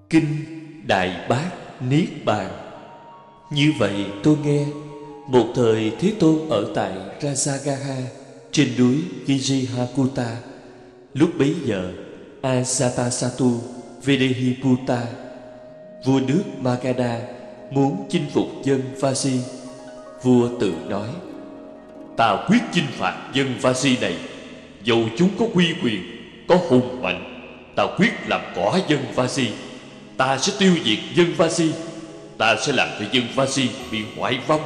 Kinh Đại Bát Niết Bàn. Như vậy tôi nghe, một thời Thế Tôn ở tại Rajagaha trên núi Vijayakuta. Lúc bấy giờ Ajatasattu Vedehiputta, vua nước Magadha, muốn chinh phục dân Vasi. Vua tự nói: Ta quyết chinh phạt dân Vasi này, dầu chúng có uy quyền, có hùng mạnh. Ta quyết làm cỏ dân Vasi. Ta sẽ tiêu diệt dân Vasi. Ta sẽ làm cho dân Vasi bị hoại vong.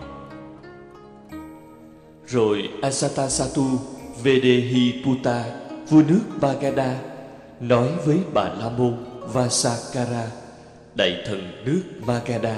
Rồi Ajatasattu Vedehiputta, vua nước Magadha, nói với Bà La Môn Vasakara, đại thần nước Magadha: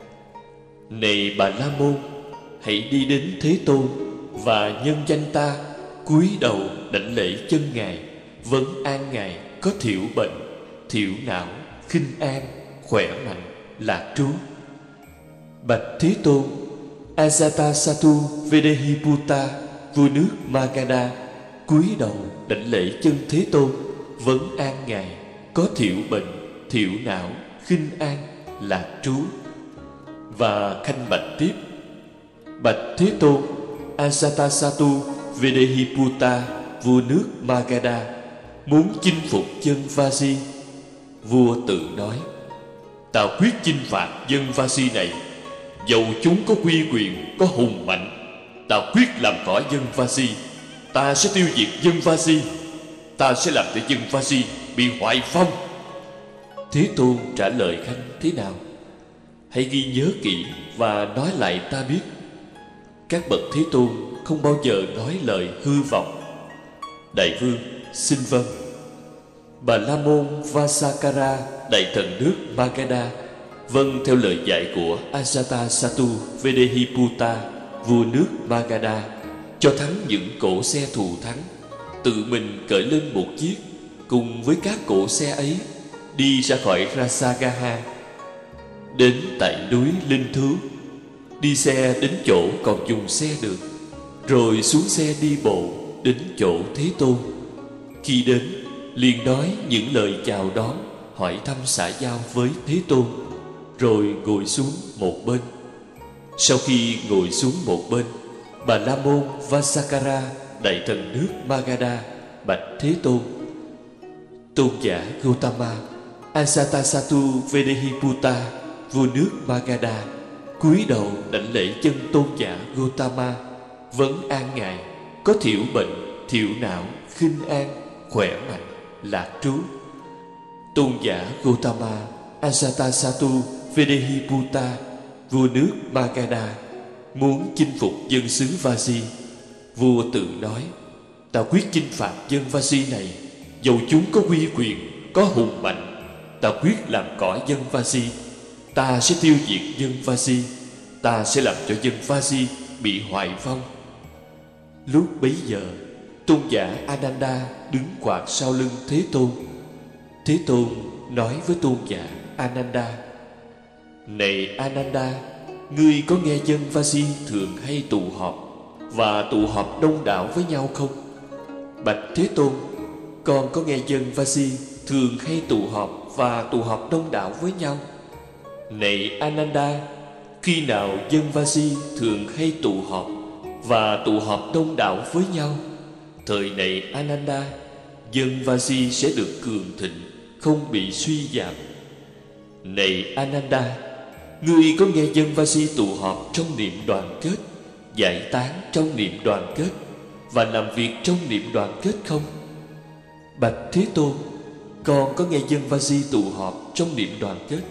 Này Bà La Môn, hãy đi đến Thế Tôn và nhân danh ta cúi đầu đảnh lễ chân Ngài, vấn an Ngài có thiểu bệnh, thiểu não, khinh an, khỏe mạnh, lạc trú. Bạch Thế Tôn, Ajatasattu Vedehiputta, vua nước Magadha, cúi đầu đảnh lễ chân Thế Tôn, vấn an Ngài có thiểu bệnh, thiểu não, khinh an, lạc trú. Và khanh bạch tiếp: Bạch Thế Tôn, Ajatasattu Vedehiputta, vua nước Magadha, muốn chinh phục dân Vasi. Vua tự nói: Ta quyết chinh phạt dân Vasi này, dầu chúng có uy quyền, có hùng mạnh. Ta quyết làm cỏ dân Vasi. Ta sẽ tiêu diệt dân Vasi. Ta sẽ làm cho dân Vasi bị hoại phong. Thế Tôn trả lời khanh thế nào? Hãy ghi nhớ kỹ và nói lại ta biết. Các bậc Thế Tôn không bao giờ nói lời hư vọng. Đại vương xin vâng. Bà La Môn Vasakara, đại thần nước Magadha, vâng theo lời dạy của Ajatasattu Vedehiputta, vua nước Magadha, cho thắng những cỗ xe thù thắng, tự mình cởi lên một chiếc, cùng với các cỗ xe ấy đi ra khỏi Rajagaha, đến tại núi Linh Thú. Đi xe đến chỗ còn dùng xe được, rồi xuống xe đi bộ đến chỗ Thế Tôn. Khi đến, liền nói những lời chào đón, hỏi thăm xã giao với Thế Tôn, rồi ngồi xuống một bên. Sau khi ngồi xuống một bên, Bà La Môn Vasakara, đại thần nước Magadha, bạch Thế Tôn: Tôn giả Gautama, Ajatasattu Vedehiputta, vua nước Magadha, cúi đầu đảnh lễ chân tôn giả Gautama, vấn an Ngài có thiểu bệnh, thiểu não, khinh an, khỏe mạnh, lạc trú. Tôn giả Gautama, Ajatasattu Vedehiputta, vua nước Magadha, muốn chinh phục dân xứ Vasi. Vua tự nói: Ta quyết chinh phạt dân Vasi này, dầu chúng có uy quyền, có hùng mạnh. Ta quyết làm cỏ dân Vasi. Ta sẽ tiêu diệt dân Vasi. Ta sẽ làm cho dân Vasi bị hoại vong. Lúc bấy giờ, tôn giả Ananda đứng quạt sau lưng Thế Tôn. Thế Tôn nói với tôn giả Ananda: Này Ananda, ngươi có nghe dân Vasi thường hay tụ họp và tụ họp đông đảo với nhau không? Bạch Thế Tôn, con có nghe dân Vasi thường hay tụ họp và tụ họp đông đảo với nhau. Này Ananda, khi nào dân Vasi thường hay tụ họp và tụ họp đông đảo với nhau, thời này Ananda, dân Vasi sẽ được cường thịnh, không bị suy giảm. Này Ananda, ngươi có nghe dân Vasi tụ họp trong niệm đoàn kết, giải tán trong niệm đoàn kết và làm việc trong niệm đoàn kết không? Bạch Thế Tôn, con có nghe dân Vasi tụ họp trong niệm đoàn kết.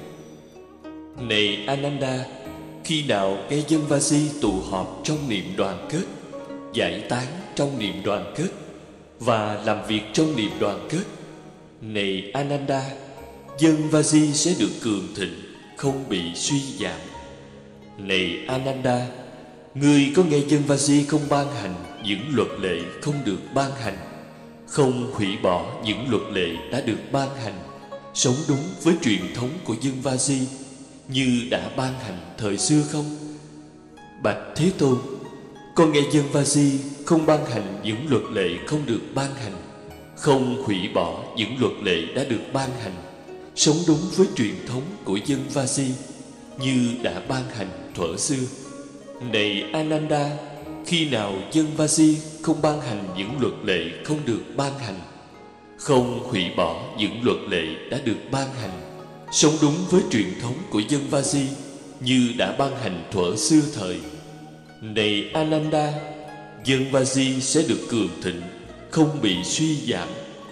Này Ananda, khi nào nghe dân Vasi tụ họp trong niệm đoàn kết, giải tán trong niệm đoàn kết và làm việc trong niệm đoàn kết, này Ananda, dân Vasi sẽ được cường thịnh, không bị suy giảm. Này Ananda, ngươi có nghe dân Vasi không ban hành những luật lệ không được ban hành, không hủy bỏ những luật lệ đã được ban hành, sống đúng với truyền thống của dân Vasi như đã ban hành thời xưa không? Bạch Thế Tôn, con nghe dân Vasi không ban hành những luật lệ không được ban hành, không hủy bỏ những luật lệ đã được ban hành, sống đúng với truyền thống của dân Vasi như đã ban hành thuở xưa. Này Ananda, khi nào dân Vasi không ban hành những luật lệ không được ban hành, không hủy bỏ những luật lệ đã được ban hành, sống đúng với truyền thống của dân Vasi như đã ban hành thuở xưa thời, này Ananda, dân Vasi sẽ được cường thịnh, không bị suy giảm.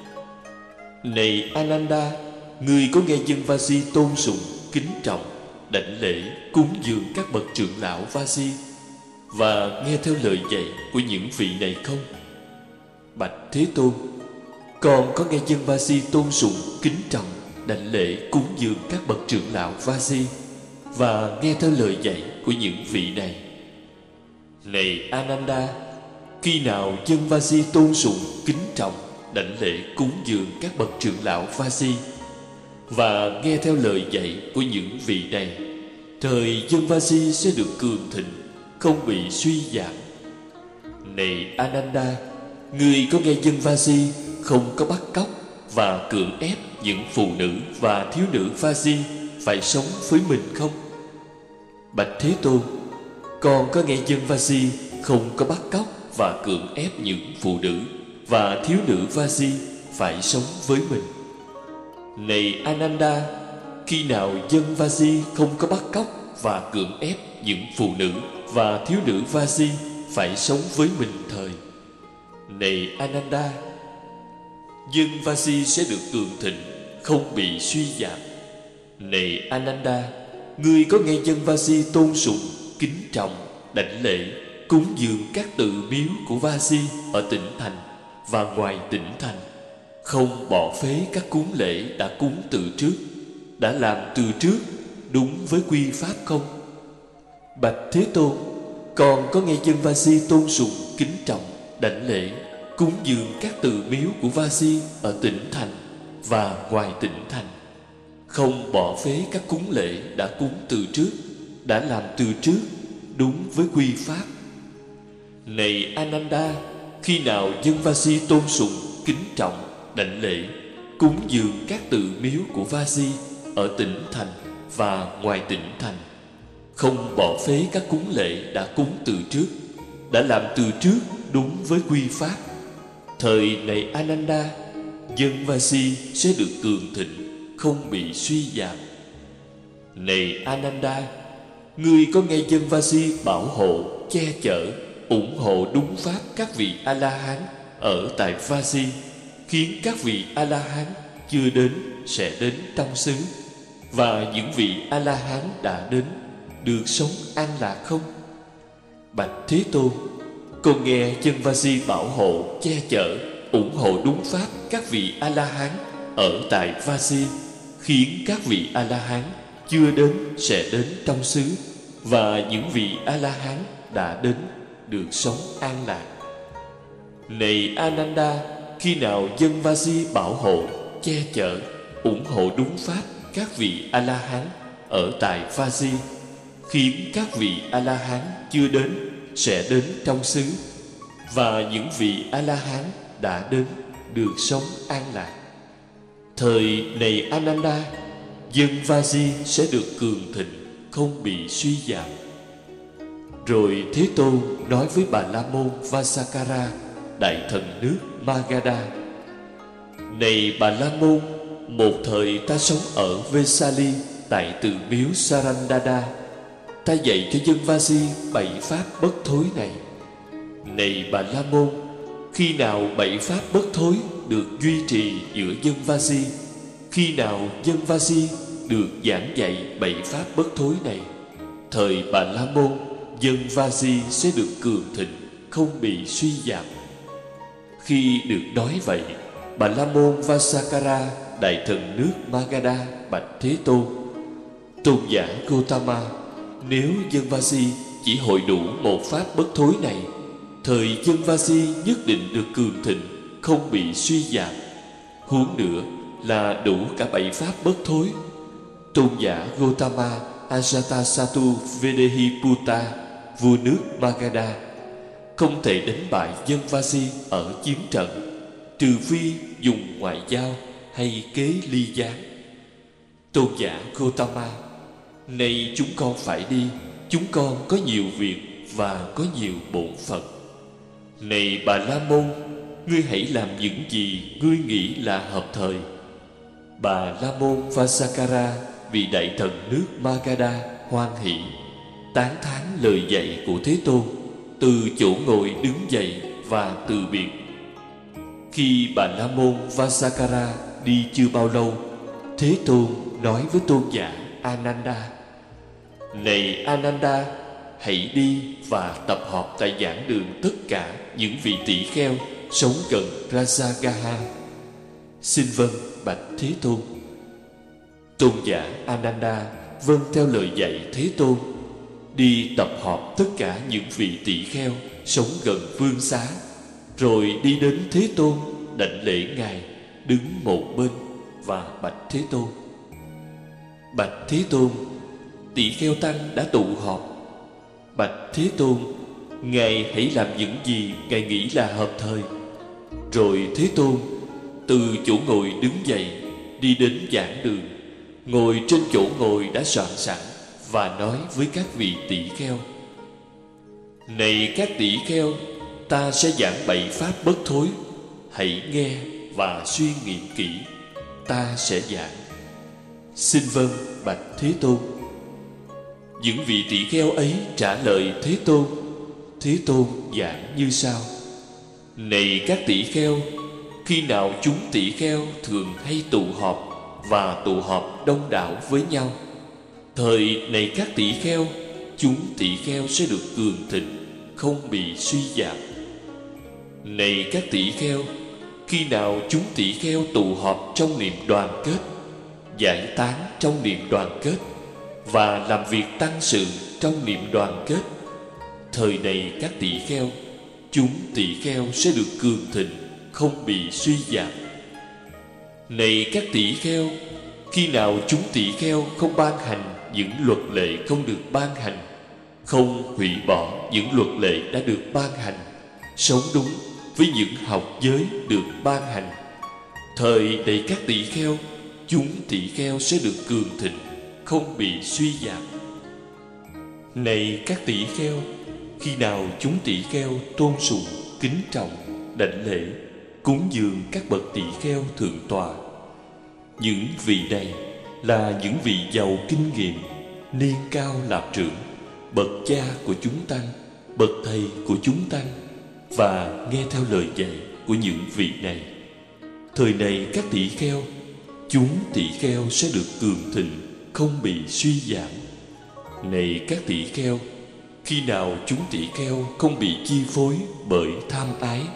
Này Ananda, người có nghe dân Vasi tôn sùng, kính trọng, đảnh lễ, cúng dường các bậc trưởng lão Vasi và nghe theo lời dạy của những vị này không? Bạch Thế Tôn, con có nghe dân Vasi tôn sùng, kính trọng, đảnh lễ, cúng dường các bậc trưởng lão Vasi và nghe theo lời dạy của những vị này. Này Ananda, khi nào dân Vasi tôn sùng, kính trọng, đảnh lễ, cúng dường các bậc trưởng lão Vasi và nghe theo lời dạy của những vị này, thời dân Vasi sẽ được cường thịnh, không bị suy giảm. Này Ananda, người có nghe dân Vasi không có bắt cóc và cưỡng ép những phụ nữ và thiếu nữ Vasi phải sống với mình không? Bạch Thế Tôn, con có nghe dân Vasi không có bắt cóc và cưỡng ép những phụ nữ và thiếu nữ Vasi phải sống với mình. Này Ananda, khi nào dân Vasi không có bắt cóc và cưỡng ép những phụ nữ và thiếu nữ Vasi phải sống với mình thời, này Ananda, dân Vasi sẽ được cường thịnh, không bị suy giảm. Này Ananda, ngươi có nghe dân Vasi tôn sùng, kính trọng, đảnh lễ, cúng dường các tự miếu của Vasi ở tỉnh thành và ngoài tỉnh thành, không bỏ phế các cúng lễ đã cúng từ trước, đã làm từ trước đúng với quy pháp không? Bạch Thế Tôn, con có nghe dân Vasi tôn sùng, kính trọng, đảnh lễ, cúng dường các tự miếu của Vasi ở tỉnh thành và ngoài tỉnh thành, không bỏ phế các cúng lễ đã cúng từ trước, đã làm từ trước đúng với quy pháp. Này Ananda, khi nào dân Vasi tôn sùng, kính trọng, đảnh lễ, cúng dường các tự miếu của Vasi ở tỉnh thành và ngoài tỉnh thành, không bỏ phế các cúng lễ đã cúng từ trước, đã làm từ trước đúng với quy pháp, thời này Ananda, dân Vasi sẽ được cường thịnh, không bị suy giảm. Này Ananda, ngươi có nghe dân Vasi bảo hộ, che chở, ủng hộ đúng pháp các vị A-la-hán ở tại Vasi, khiến các vị A-la-hán chưa đến sẽ đến trong xứ, và những vị A-la-hán đã đến được sống an lạc không? Bạch Thế Tôn, con nghe dân Vasi bảo hộ, che chở, ủng hộ đúng pháp các vị A-la-hán ở tại Vasi, khiến các vị A-la-hán chưa đến sẽ đến trong xứ, và những vị A-la-hán đã đến được sống an lạc. Này Ananda, khi nào dân Vasi bảo hộ, che chở, ủng hộ đúng pháp các vị A-la-hán ở tại Vasi, khiến các vị A-la-hán chưa đến sẽ đến trong xứ, và những vị A-la-hán đã đến được sống an lạc. Thời này Ananda, dân Vasi sẽ được cường thịnh, không bị suy giảm. Rồi Thế Tôn nói với Bà La Môn Vasakara, đại thần nước Magadha: Này Bà La Môn, một thời ta sống ở Vesali tại tự miếu Sarandada. Ta dạy cho dân Vasi 7 pháp bất thối này. Này Bà La Môn, khi nào 7 pháp bất thối được duy trì giữa dân Vasi, khi nào dân Vasi được giảng dạy 7 pháp bất thối này, thời Bà La Môn, dân Vasi sẽ được cường thịnh, không bị suy giảm. Khi được nói vậy, Bà La Môn Vasakara, đại thần nước Magadha, bạch Thế Tôn: Tôn giả Gotama, nếu dân Vasi chỉ hội đủ một pháp bất thối này, thời dân Vasi nhất định được cường thịnh, không bị suy giảm. Huống nữa là đủ cả 7 pháp bất thối. Tôn giả Gotama Ajatasattu Vedehiputta, vua nước Magadha, không thể đánh bại dân Vasi ở chiến trận, trừ phi dùng ngoại giao hay kế ly gián. Tôn giả Gotama, nay chúng con phải đi. Chúng con có nhiều việc và có nhiều bổn phận. Này Bà La Môn, ngươi hãy làm những gì ngươi nghĩ là hợp thời. Bà La Môn Vasakara vị đại thần nước Magadha hoan hỷ, tán thán lời dạy của Thế Tôn, từ chỗ ngồi đứng dậy và từ biệt. Khi Bà La Môn Vasakara đi chưa bao lâu, Thế Tôn nói với tôn giả Ananda: Này Ananda, hãy đi và tập hợp tại giảng đường tất cả những vị tỷ kheo sống gần Rajagaha. Xin vâng, bạch Thế Tôn. Tôn giả Ananda vâng theo lời dạy Thế Tôn, đi tập hợp tất cả những vị tỷ kheo sống gần vương xá, rồi đi đến Thế Tôn, đảnh lễ ngài, đứng một bên và bạch Thế Tôn: Bạch Thế Tôn, tỷ kheo tăng đã tụ họp. Bạch Thế Tôn, ngài hãy làm những gì ngài nghĩ là hợp thời. Rồi Thế Tôn từ chỗ ngồi đứng dậy, đi đến giảng đường, ngồi trên chỗ ngồi đã soạn sẵn và nói với các vị tỷ kheo: Này các tỷ kheo, ta sẽ giảng 7 pháp bất thối, hãy nghe và suy nghiệm kỹ. Ta sẽ giảng. Xin vâng, bạch Thế Tôn. Những vị tỷ kheo ấy trả lời Thế Tôn. Thế Tôn giảng như sau: Này các tỷ kheo, khi nào chúng tỷ kheo thường hay tụ họp và tụ họp đông đảo với nhau, thời này các tỷ kheo, chúng tỷ kheo sẽ được cường thịnh, không bị suy giảm. Này các tỷ kheo, khi nào chúng tỷ kheo tụ họp trong niềm đoàn kết, giải tán trong niềm đoàn kết và làm việc tăng sự trong niềm đoàn kết, thời này các tỷ kheo, chúng tỷ kheo sẽ được cường thịnh, không bị suy giảm. Này các tỷ kheo, khi nào chúng tỷ kheo không ban hành những luật lệ không được ban hành, không hủy bỏ những luật lệ đã được ban hành, sống đúng với những học giới được ban hành, thời này các tỷ kheo, chúng tỷ kheo sẽ được cường thịnh, không bị suy giảm. Này các tỷ kheo, khi nào chúng tỷ kheo tôn sùng, kính trọng, đảnh lễ, cúng dường các bậc tỷ kheo thượng tọa, những vị này là những vị giàu kinh nghiệm, niên cao lạp trưởng, bậc cha của chúng tăng, bậc thầy của chúng tăng, và nghe theo lời dạy của những vị này, thời này các tỷ kheo, chúng tỷ kheo sẽ được cường thịnh, không bị suy giảm. Này các tỷ kheo, khi nào chúng tỷ kheo không bị chi phối bởi tham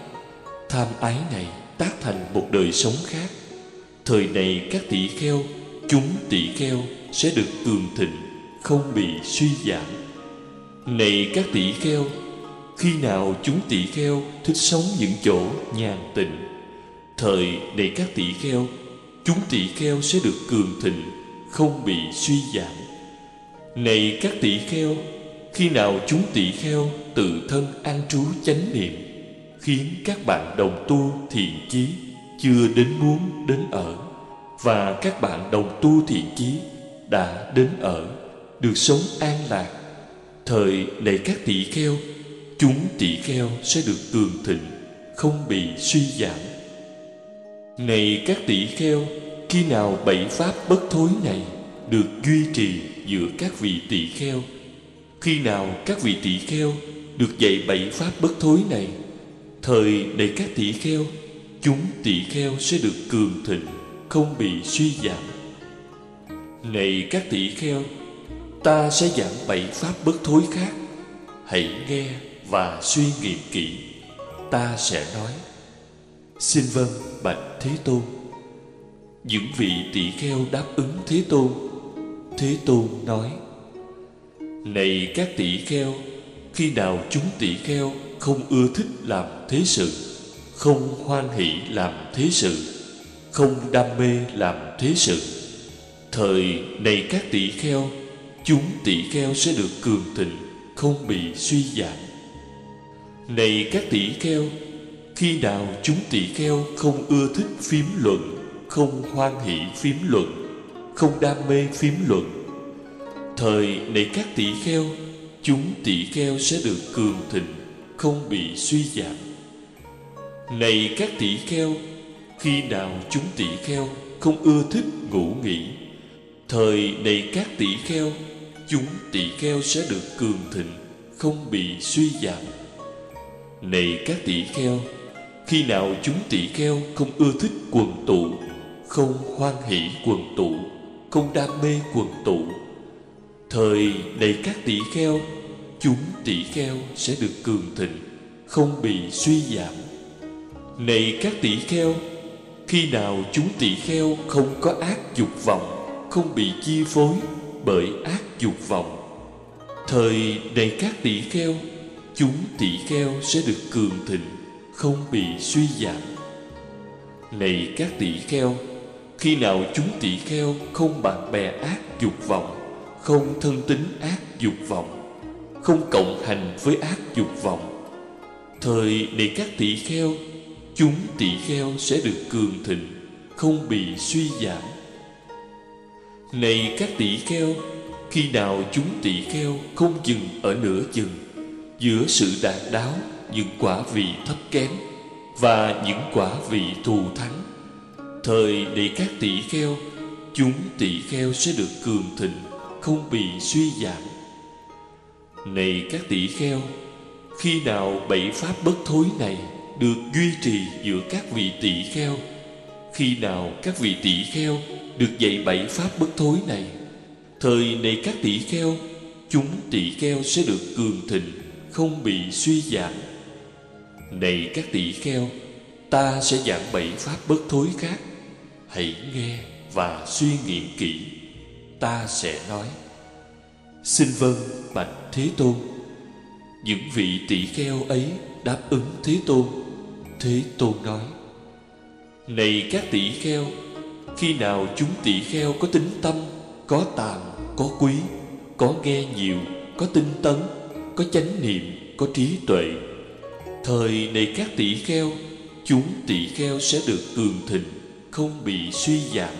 ái này tác thành một đời sống khác, thời này các tỷ kheo, chúng tỷ kheo sẽ được cường thịnh, không bị suy giảm. Này các tỷ kheo, khi nào chúng tỷ kheo thích sống những chỗ nhàn tịnh, thời này các tỷ kheo, chúng tỷ kheo sẽ được cường thịnh, không bị suy giảm. Này các tỷ kheo, khi nào chúng tỷ kheo tự thân an trú chánh niệm, khiến các bạn đồng tu thiện chí chưa đến muốn đến ở, và các bạn đồng tu thiện chí đã đến ở, được sống an lạc, thời này các tỷ kheo, chúng tỷ kheo sẽ được cường thịnh, không bị suy giảm. Này các tỷ kheo, khi nào 7 pháp bất thối này được duy trì giữa các vị tỷ kheo, khi nào các vị tỷ kheo được dạy 7 pháp bất thối này, thời này các tỷ kheo, chúng tỷ kheo sẽ được cường thịnh, không bị suy giảm. Này các tỷ kheo, ta sẽ giảng 7 pháp bất thối khác, hãy nghe và suy nghiệm kỹ. Ta sẽ nói. Xin vâng, bạch Thế Tôn. Những vị tỷ kheo đáp ứng Thế Tôn. Thế Tôn nói: Này các tỷ kheo, khi nào chúng tỷ kheo không ưa thích làm thế sự, không hoan hỷ làm thế sự, không đam mê làm thế sự, thời này các tỷ kheo, chúng tỷ kheo sẽ được cường thịnh, không bị suy giảm. Này các tỷ kheo, khi nào chúng tỷ kheo không ưa thích phím luận, không hoan hỷ phím luận, không đam mê phiếm luận. Thời này các tỷ kheo, chúng tỷ kheo sẽ được cường thịnh, không bị suy giảm. Này các tỷ kheo, khi nào chúng tỷ kheo không ưa thích ngủ nghỉ, thời này các tỷ kheo, chúng tỷ kheo sẽ được cường thịnh, không bị suy giảm. Này các tỷ kheo, khi nào chúng tỷ kheo không ưa thích quần tụ, không hoan hỷ quần tụ, không đam mê quần tụ, thời này các tỷ kheo, chúng tỷ kheo sẽ được cường thịnh, không bị suy giảm. Này các tỷ kheo, khi nào chúng tỷ kheo không có ác dục vọng, không bị chi phối bởi ác dục vọng, thời này các tỷ kheo, chúng tỷ kheo sẽ được cường thịnh, không bị suy giảm. Này các tỷ kheo, khi nào chúng tỷ kheo không bạn bè ác dục vọng, không thân tín ác dục vọng, không cộng hành với ác dục vọng, thời này các tỷ kheo, chúng tỷ kheo sẽ được cường thịnh, không bị suy giảm. Này các tỷ kheo, khi nào chúng tỷ kheo không dừng ở nửa chừng giữa sự đạt đáo những quả vị thấp kém và những quả vị thù thắng, thời này các tỷ kheo, chúng tỷ kheo sẽ được cường thịnh, không bị suy giảm. Này các tỷ kheo, khi nào bảy pháp bất thối này được duy trì giữa các vị tỷ kheo, khi nào các vị tỷ kheo được dạy bảy pháp bất thối này, thời này các tỷ kheo, chúng tỷ kheo sẽ được cường thịnh, không bị suy giảm. Này các tỷ kheo, ta sẽ giảng bảy pháp bất thối khác, hãy nghe và suy nghiệm kỹ. Ta sẽ nói. Xin vâng bạch Thế Tôn. Những vị tỷ kheo ấy đáp ứng Thế Tôn. Thế Tôn nói: Này các tỷ kheo, khi nào chúng tỷ kheo có tính tâm, có tàm, có quý, có nghe nhiều, có tinh tấn, có chánh niệm, có trí tuệ, thời này các tỷ kheo, chúng tỷ kheo sẽ được cường thịnh, không bị suy giảm.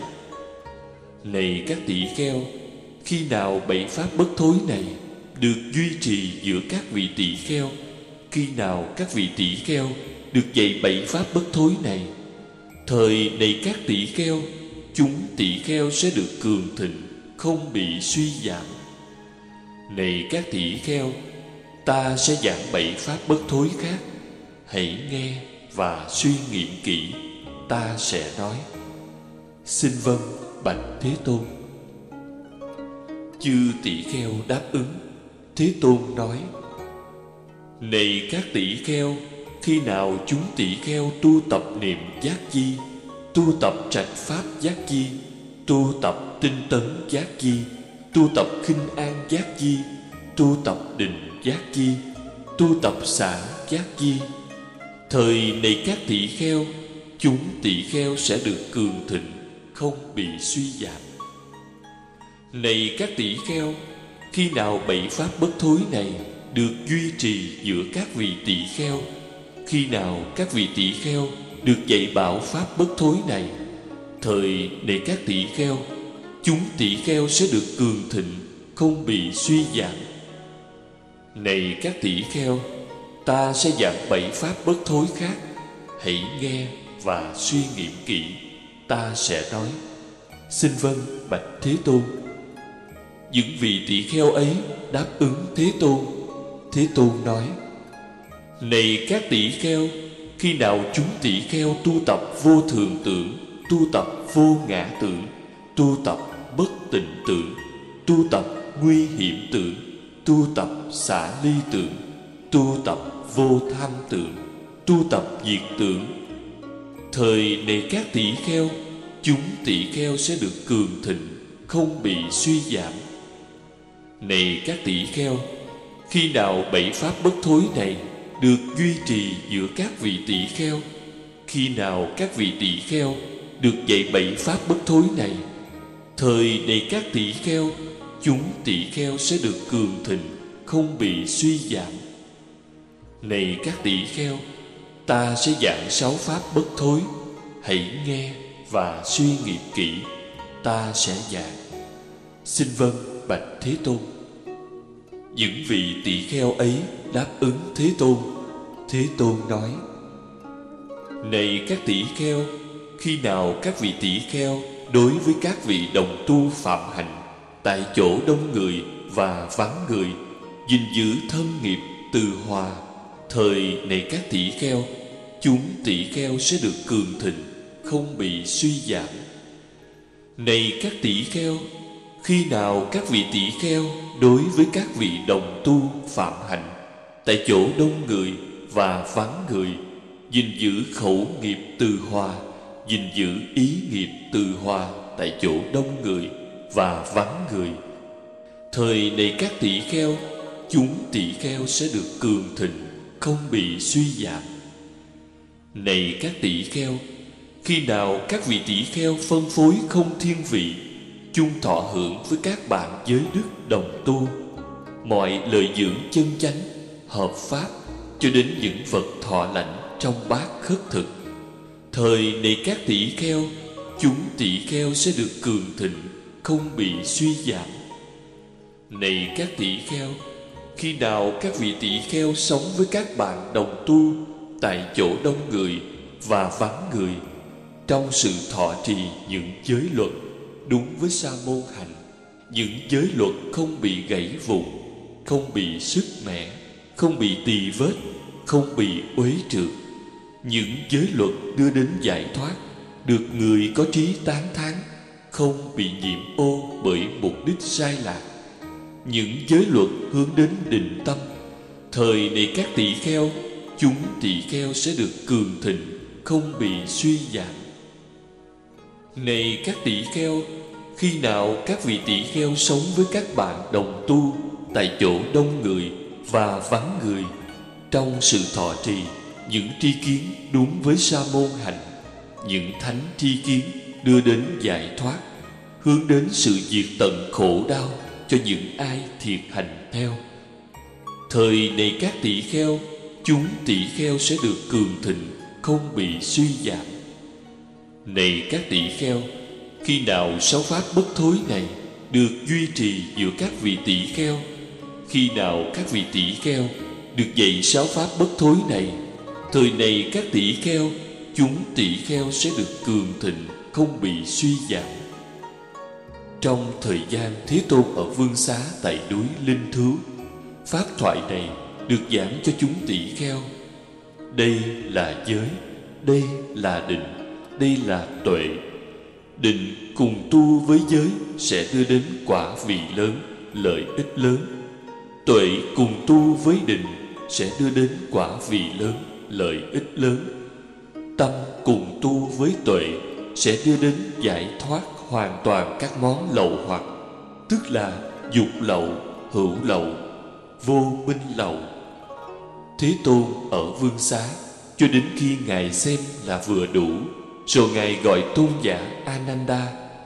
Này các tỷ kheo, khi nào bảy pháp bất thối này được duy trì giữa các vị tỷ kheo, khi nào các vị tỷ kheo được dạy bảy pháp bất thối này, thời này các tỷ kheo, chúng tỷ kheo sẽ được cường thịnh, không bị suy giảm. Này các tỷ kheo, ta sẽ giảng bảy pháp bất thối khác, hãy nghe và suy nghiệm kỹ. Ta sẽ nói. Xin vâng bạch Thế Tôn. Chư tỷ kheo đáp ứng. Thế Tôn nói: Này các tỷ kheo, khi nào chúng tỷ kheo tu tập niệm giác chi, tu tập trạch pháp giác chi, tu tập tinh tấn giác chi, tu tập khinh an giác chi, tu tập định giác chi, tu tập xả giác chi, thời này các tỷ kheo, chúng tỷ kheo sẽ được cường thịnh, không bị suy giảm. Này các tỷ kheo, khi nào bảy pháp bất thối này được duy trì giữa các vị tỷ kheo, khi nào các vị tỷ kheo được dạy bảo pháp bất thối này, thời này các tỷ kheo, chúng tỷ kheo sẽ được cường thịnh, không bị suy giảm. Này các tỷ kheo, ta sẽ giảng bảy pháp bất thối khác, hãy nghe và suy nghiệm kỹ. Ta sẽ nói. Xin vâng bạch Thế Tôn. Những vị tỷ kheo ấy đáp ứng Thế Tôn. Thế Tôn nói: Này các tỷ kheo, khi nào chúng tỷ kheo tu tập vô thường tưởng, tu tập vô ngã tưởng, tu tập bất tịnh tưởng, tu tập nguy hiểm tưởng, tu tập xả ly tưởng, tu tập vô tham tưởng, tu tập diệt tưởng, thời này các tỷ kheo, chúng tỷ kheo sẽ được cường thịnh, không bị suy giảm. Này các tỷ kheo, khi nào bảy pháp bất thối này được duy trì giữa các vị tỷ kheo, khi nào các vị tỷ kheo được dạy bảy pháp bất thối này, thời này các tỷ kheo, chúng tỷ kheo sẽ được cường thịnh, không bị suy giảm. Này các tỷ kheo, ta sẽ giảng sáu pháp bất thối, hãy nghe và suy nghiệm kỹ. ta sẽ dạng. Xin vâng bạch Thế Tôn. Những vị tỷ kheo ấy đáp ứng Thế Tôn. Thế Tôn nói: Này các tỷ kheo, khi nào các vị tỷ kheo đối với các vị đồng tu phạm hạnh tại chỗ đông người và vắng người, gìn giữ thân nghiệp từ hòa, thời này các tỷ kheo, chúng tỷ kheo sẽ được cường thịnh, không bị suy giảm. Này các tỷ kheo, khi nào các vị tỷ kheo đối với các vị đồng tu phạm hạnh tại chỗ đông người và vắng người, gìn giữ khẩu nghiệp từ hòa, gìn giữ ý nghiệp từ hòa tại chỗ đông người và vắng người, thời này các tỷ kheo, chúng tỷ kheo sẽ được cường thịnh, không bị suy giảm. Này các tỷ kheo, khi nào các vị tỷ kheo phân phối không thiên vị, chung thọ hưởng với các bạn giới đức đồng tu, mọi lợi dưỡng chân chánh, hợp pháp, cho đến những vật thọ lãnh trong bát khất thực, thời này các tỷ kheo, chúng tỷ kheo sẽ được cường thịnh, không bị suy giảm. Này các tỷ kheo, khi nào các vị tỷ kheo sống với các bạn đồng tu tại chỗ đông người và vắng người, trong sự thọ trì những giới luật đúng với sa môn hạnh, những giới luật không bị gãy vụn, không bị sứt mẻ, không bị tì vết, không bị uế trượt, những giới luật đưa đến giải thoát, được người có trí tán thán, không bị nhiễm ô bởi mục đích sai lạc, những giới luật hướng đến định tâm, thời này các tỷ kheo, chúng tỷ kheo sẽ được cường thịnh, không bị suy giảm. Này các tỷ kheo, khi nào các vị tỷ kheo sống với các bạn đồng tu tại chỗ đông người và vắng người, trong sự thọ trì những tri kiến đúng với sa môn hạnh, những thánh tri kiến đưa đến giải thoát, hướng đến sự diệt tận khổ đau cho những ai thiệt hành theo, thời này các tỷ kheo, chúng tỷ kheo sẽ được cường thịnh, không bị suy giảm. Này các tỷ kheo, khi nào sáu pháp bất thối này được duy trì giữa các vị tỷ kheo, khi nào các vị tỷ kheo được dạy sáu pháp bất thối này, thời này các tỷ kheo, chúng tỷ kheo sẽ được cường thịnh, không bị suy giảm. Trong thời gian Thế Tôn ở Vương Xá tại núi Linh Thứu, pháp thoại này được giảng cho chúng tỷ kheo. Đây là giới, đây là định, đây là tuệ. Định cùng tu với giới sẽ đưa đến quả vị lớn, lợi ích lớn. Tuệ cùng tu với định sẽ đưa đến quả vị lớn, lợi ích lớn. Tâm cùng tu với tuệ sẽ đưa đến giải thoát hoàn toàn các món lậu hoặc, tức là dục lậu, hữu lậu, vô minh lậu. Thế Tôn ở Vương Xá cho đến khi Ngài xem là vừa đủ, rồi Ngài gọi tôn giả Ananda: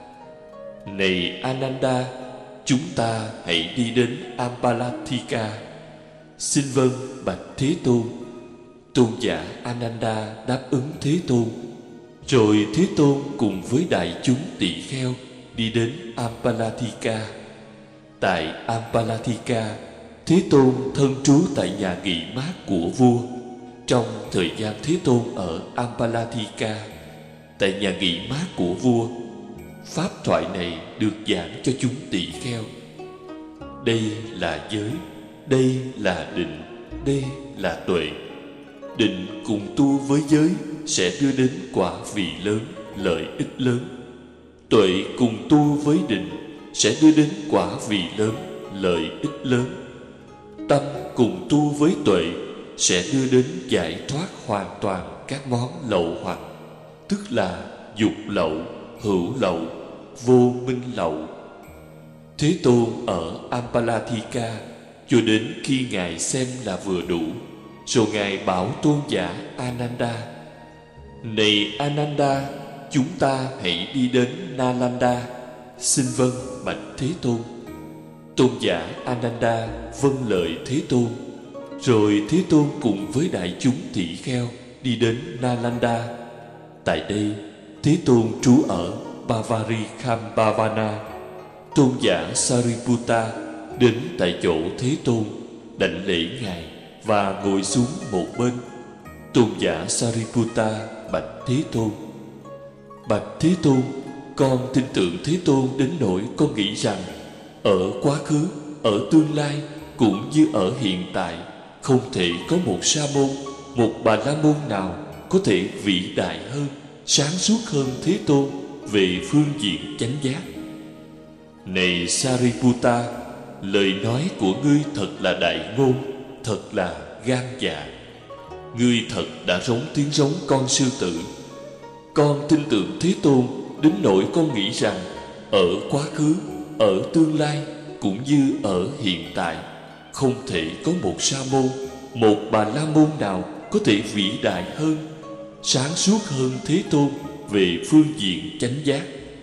Này Ananda, chúng ta hãy đi đến Ambalathika. Xin vâng bạch Thế Tôn. Tôn giả Ananda đáp ứng Thế Tôn. Rồi Thế Tôn cùng với đại chúng tỷ kheo đi đến Ambalathika. Tại Ambalathika, Thế Tôn thân trú tại nhà nghỉ mát của vua. Trong thời gian Thế Tôn ở Ambalathika, tại nhà nghỉ mát của vua, pháp thoại này được giảng cho chúng tỷ kheo. Đây là giới, đây là định, đây là tuệ. Định cùng tu với giới sẽ đưa đến quả vị lớn, lợi ích lớn. Tuệ cùng tu với định sẽ đưa đến quả vị lớn, lợi ích lớn. Tâm cùng tu với tuệ sẽ đưa đến giải thoát hoàn toàn các món lậu hoặc, tức là dục lậu, hữu lậu, vô minh lậu. Thế Tôn ở Ambalathika cho đến khi Ngài xem là vừa đủ, rồi Ngài bảo tôn giả Ananda: Này Ananda, chúng ta hãy đi đến Nalanda. Xin vâng bạch Thế Tôn. Tôn giả Ananda vâng lời Thế Tôn. Rồi Thế Tôn cùng với đại chúng tỷ kheo đi đến Nalanda. Tại đây Thế Tôn trú ở Pavarikambhavana, tôn giả Sariputta đến tại chỗ Thế Tôn, đảnh lễ ngài và ngồi xuống một bên. Tôn giả Sariputta bạch Thế Tôn: Bạch Thế Tôn, con tin tưởng Thế Tôn đến nỗi con nghĩ rằng ở quá khứ, ở tương lai cũng như ở hiện tại, không thể có một sa môn, một bà la môn nào có thể vĩ đại hơn, sáng suốt hơn Thế Tôn về phương diện chánh giác. Này Sariputta, lời nói của ngươi thật là đại ngôn, thật là gan dạ. Ngươi thật đã rống tiếng rống con sư tử. Con tin tưởng Thế Tôn đến nỗi con nghĩ rằng ở quá khứ, ở tương lai cũng như ở hiện tại, không thể có một sa môn, một bà la môn nào có thể vĩ đại hơn, sáng suốt hơn Thế Tôn về phương diện chánh giác.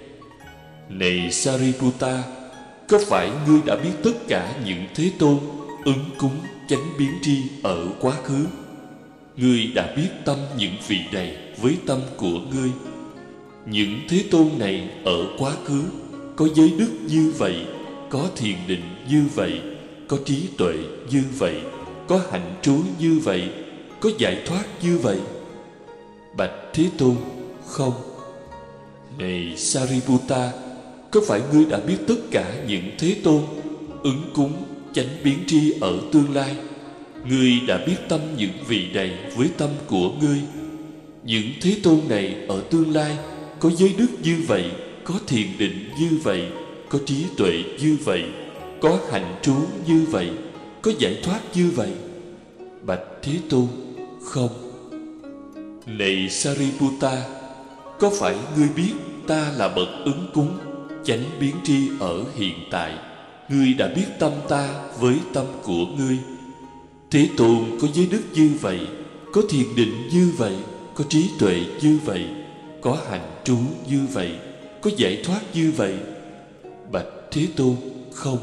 Này Sariputta, có phải ngươi đã biết tất cả những Thế Tôn ứng cúng chánh biến tri ở quá khứ? Ngươi đã biết tâm những vị này với tâm của ngươi. Những Thế Tôn này ở quá khứ có giới đức như vậy, có thiền định như vậy, có trí tuệ như vậy, có hạnh trú như vậy, có giải thoát như vậy. Bạch Thế Tôn: Không. Này Sariputta, có phải ngươi đã biết tất cả những Thế Tôn ứng cúng chánh biến tri ở tương lai? Ngươi đã biết tâm những vị này với tâm của ngươi. Những Thế Tôn này ở tương lai có giới đức như vậy, có thiền định như vậy, có trí tuệ như vậy, có hạnh trú như vậy, có giải thoát như vậy. Bạch Thế Tôn: Không. Này Sariputta, có phải ngươi biết ta là bậc ứng cúng chánh biến tri ở hiện tại? Ngươi đã biết tâm ta với tâm của ngươi. Thế Tôn có giới đức như vậy, có thiền định như vậy, có trí tuệ như vậy, có hạnh trú như vậy, có giải thoát như vậy. Bạch Thế Tôn: Không.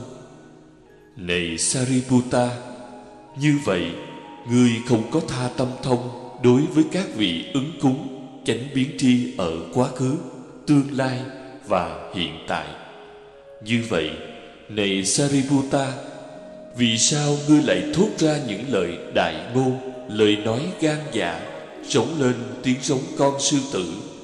Này Sariputta, như vậy ngươi không có tha tâm thông đối với các vị ứng cúng chánh biến tri ở quá khứ, tương lai và hiện tại. Như vậy, này Sariputta, vì sao ngươi lại thốt ra những lời đại ngôn, lời nói gan dạ, rống lên tiếng rống con sư tử,